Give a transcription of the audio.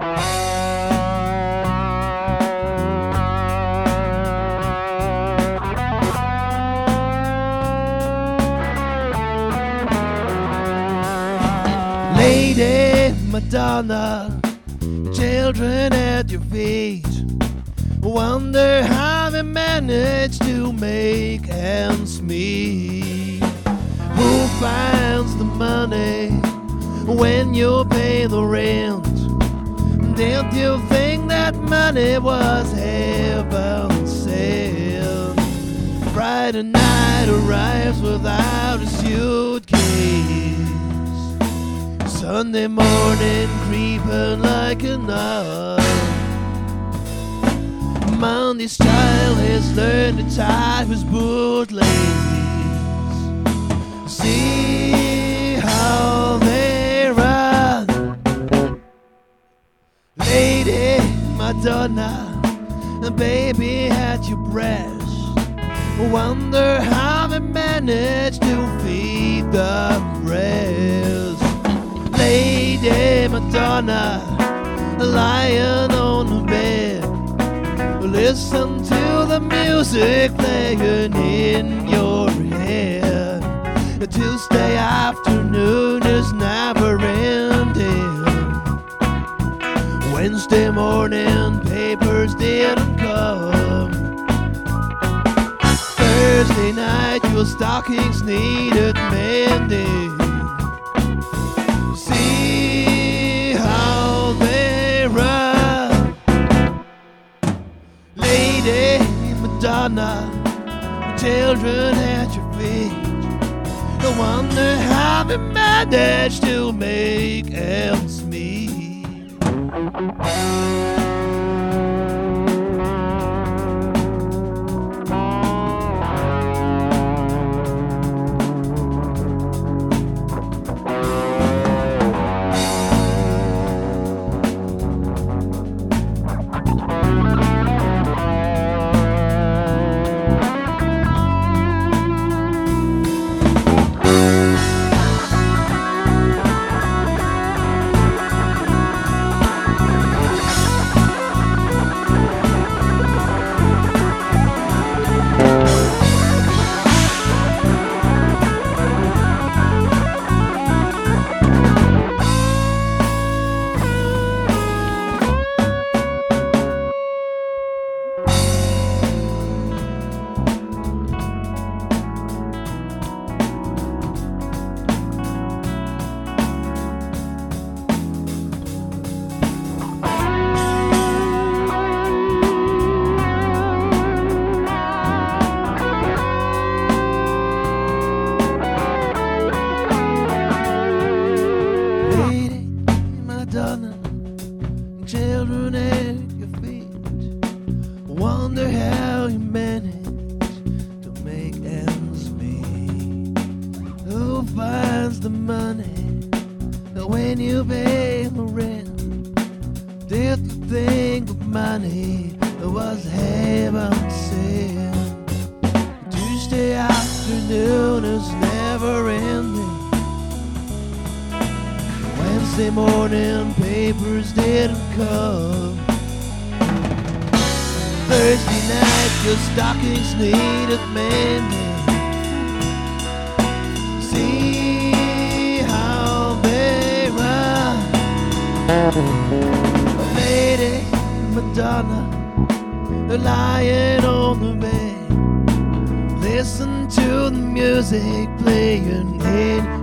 Lady Madonna, children at your feet, wonder how they manage to make ends meet. Who finds the money when you pay the rent? Didn't you think that money was heaven sent? Friday night arrives without a suitcase, Sunday morning creeping like a nun. Monday's child has learned to tie his bootlace. See how they run. Lady Madonna, baby at your breast, wonder how they manage to feed the rest. Lady Madonna, lying on the bed, listen to the music playing in your head. Tuesday afternoon is never ending. Wednesday morning papers didn't come. Thursday night your stockings needed mending. See how they run. Lady Madonna, children at your feet, I wonder how they manage to make ends meet. Children at your feet, wonder how you manage to make ends meet. Who finds the money when you pay the rent? Did you think of money was heaven sent? Tuesday afternoon is never ending. Wednesday morning papers didn't come. Thursday night your stockings needed mending. See how they run. Lady Madonna, lying on the bed, listen to the music playing in